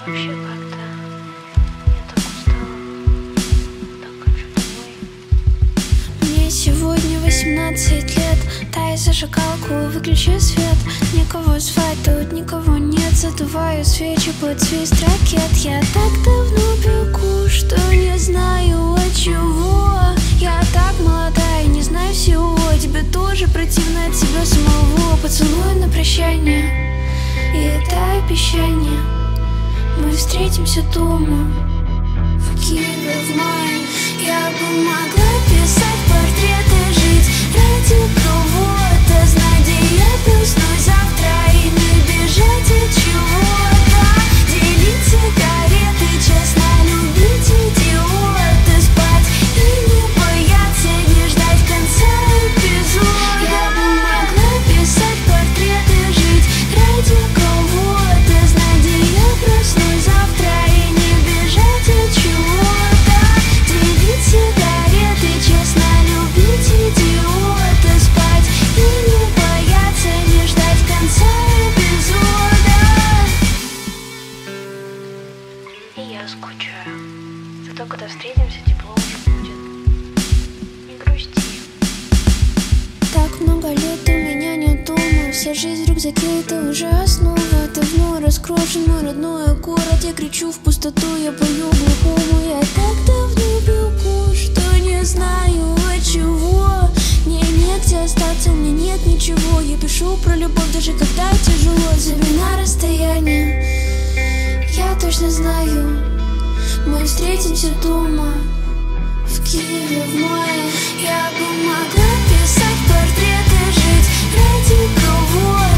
вообще как-то я так устала, так хочу домой. Мне сегодня 18 лет. Дай зажигалку, выключи свет. Никого звать, тут никого нет. Задуваю свечи под свист ракет. Я так давно бегу, что не знаю от чего. Я так молодая, не знаю всего. Тебе тоже противно от себя самого. Поцелуй на прощание, и это обещание. Мы встретимся дома в Киеве в мае. Я бы могла писать портреты, жить ради кого-то, знать, где я проснусь завтра и не бежать от чего-то. Делить сигареты, честно любить идиота, спать и не бояться, не ждать конца эпизода. Я бы могла писать портреты, жить ради кого-то, знать, где я проснусь завтра и не бежать от чего-то. Делить сигареты, честно любить идиота, спать и не бояться, не ждать конца эпизода. И я скучаю. Зато когда встретимся, тепло уже будет. Не грусти. Так много лет у меня нет дома. Вся жизнь в рюкзаке, это уже основа. Давно раскрошен мой родной город. Я кричу в пустоту, я пою глухому. Я так давно бегу, что не знаю от чего. Мне негде остаться, у меня нет ничего. Я пишу про любовь, даже когда тяжело. Зови на расстояние, я точно знаю. Мы встретимся дома в Киеве в мае. Я бы могла писать портреты, жить ради кого-то.